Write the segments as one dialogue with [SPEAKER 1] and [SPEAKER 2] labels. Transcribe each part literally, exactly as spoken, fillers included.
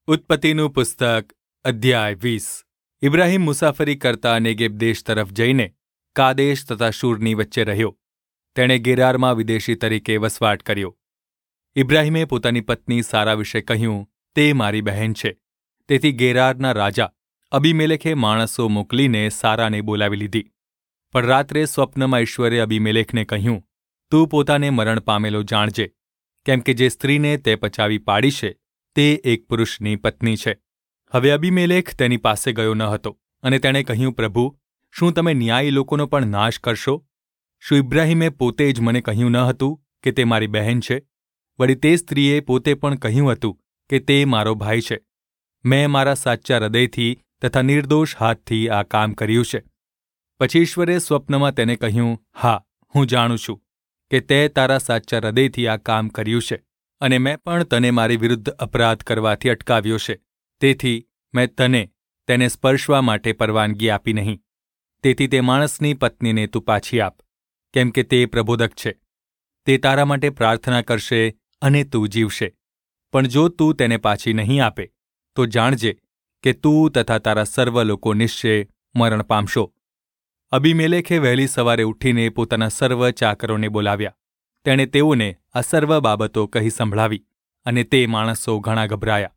[SPEAKER 1] ઉત્પત્તિનું પુસ્તક અધ્યાય વીસ. ઇબ્રાહિમ મુસાફરી કરતા નેગેબ દેશ તરફ જઈને કાદેશ તથા શૂરની વચ્ચે રહ્યો. તેણે ગેરારમાં વિદેશી તરીકે વસવાટ કર્યો. ઇબ્રાહિમે પોતાની પત્ની સારા વિશે કહ્યું, તે મારી બહેન છે. તેથી ગેરારના રાજા અબીમેલેખે માણસો મોકલીને સારાને બોલાવી લીધી. પણ રાત્રે સ્વપ્નમાં ઈશ્વરે અબીમેલેખને કહ્યું, તું પોતાને મરણ પામેલો જાણજે, કેમ કે જે સ્ત્રીને તે પચાવી પાડી છે તે એક પુરુષની પત્ની છે. હવે અબીમેલેખ તેની પાસે ગયો ન હતો અને તેણે કહ્યું, પ્રભુ, શું તમે ન્યાયી લોકોનો પણ નાશ કરશો? શું ઇબ્રાહિમે પોતે જ મને કહ્યું ન હતું કે તે મારી બહેન છે? વળી તે સ્ત્રીએ પોતે પણ કહ્યું હતું કે તે મારો ભાઈ છે. મેં મારા સાચા હૃદયથી તથા નિર્દોષ હાથથી આ કામ કર્યું છે. પછી ઈશ્વરે સ્વપ્નમાં તેને કહ્યું, હા, હું જાણું છું કે તે તારા સાચા હૃદયથી આ કામ કર્યું છે, અને મેં પણ તને મારી વિરુદ્ધ અપરાધ કરવાથી અટકાવ્યો છે. તેથી મેં તને તેને સ્પર્શવા માટે પરવાનગી આપી નહીં. તેથી તે માણસની પત્નીને તું પાછી આપ, કેમ કે તે પ્રબોધક છે. તે તારા માટે પ્રાર્થના કરશે અને તું જીવશે. પણ જો તું તેને પાછી નહીં આપે તો જાણજે કે તું તથા તારા સર્વ લોકો નિશ્ચય મરણ પામશો. અબીમેલેખે વહેલી સવારે ઉઠીને પોતાના સર્વ ચાકરોને બોલાવ્યા. તેણે તેઓને આ સર્વ બાબતો કહી સંભળાવી, અને તે માણસો ઘણા ગભરાયા.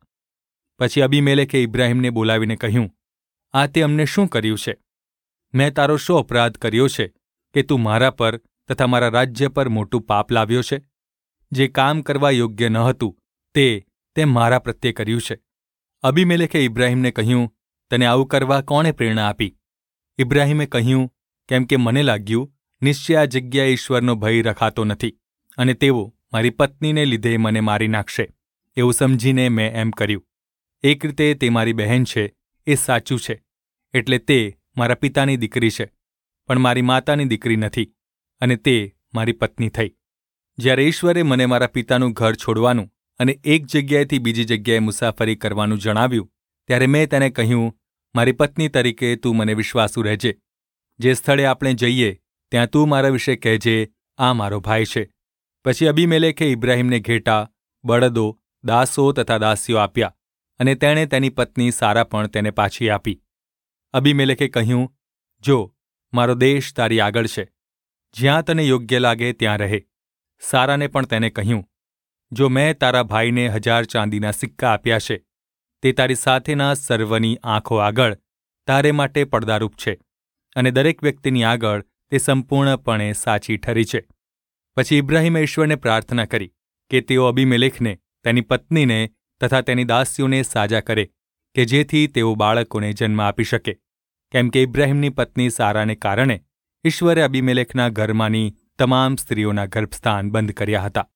[SPEAKER 1] પછી અબીમેલેખે ઇબ્રાહિમને બોલાવીને કહ્યું, આ તે અમને શું કર્યું છે? મેં તારો શો અપરાધ કર્યો છે કે તું મારા પર તથા મારા રાજ્ય પર મોટું પાપ લાવ્યો છે? જે કામ કરવા યોગ્ય ન હતું તે તે મારા પ્રત્યે કર્યું છે. અબીમેલેખે ઇબ્રાહિમને કહ્યું, તને આવું કરવા કોણે પ્રેરણા આપી? ઇબ્રાહિમે કહ્યું, કેમ કે મને લાગ્યું નિશ્ચય આ જગ્યાએ ઈશ્વરનો ભય રખાતો નથી, અને તેઓ મારી પત્નીને લીધે મને મારી નાખશે. એવું સમજીને મેં એમ કર્યું. એક રીતે તે મારી બહેન છે એ સાચું છે, એટલે તે મારા પિતાની દીકરી છે, પણ મારી માતાની દીકરી નથી, અને તે મારી પત્ની થઈ. જ્યારે ઈશ્વરે મને મારા પિતાનું ઘર છોડવાનું અને એક જગ્યાએથી બીજી જગ્યાએ મુસાફરી કરવાનું જણાવ્યું, ત્યારે મેં તેને કહ્યું, મારી પત્ની તરીકે તું મને વિશ્વાસુ રહેજે. જે સ્થળે આપણે જઈએ ત્યાં તું મારા વિશે કહેજે, આ મારો ભાઈ છે. પછી અબીમેલેખે ઇબ્રાહિમને ઘેટા, બળદો, દાસો તથા દાસીઓ આપ્યા, અને તેણે તેની પત્ની સારા પણ તેને પાછી આપી. અબીમેલેખે કહ્યું, જો મારો દેશ તારી આગળ છે, જ્યાં તને યોગ્ય લાગે ત્યાં રહે. સારાને પણ તેને કહ્યું, જો મેં તારા ભાઈને હજાર ચાંદીના સિક્કા આપ્યા છે, તે તારી સાથેના સર્વની આંખો આગળ તારે માટે પડદારૂપ છે, અને દરેક વ્યક્તિની આગળ તે સંપૂર્ણપણે સાચી ઠરી છે. પછી ઇબ્રાહિમે ઈશ્વરને પ્રાર્થના કરી કે તેઓ અબીમેલેખને, તેની પત્નીને તથા તેની દાસીઓને સાજા કરે, કે જેથી તેઓ બાળકોને જન્મ આપી શકે, કેમ કે ઇબ્રાહિમની પત્ની સારાને કારણે ઈશ્વરે અબીમેલેખના ઘરમાંની તમામ સ્ત્રીઓના ગર્ભસ્થાન બંધ કર્યા હતા.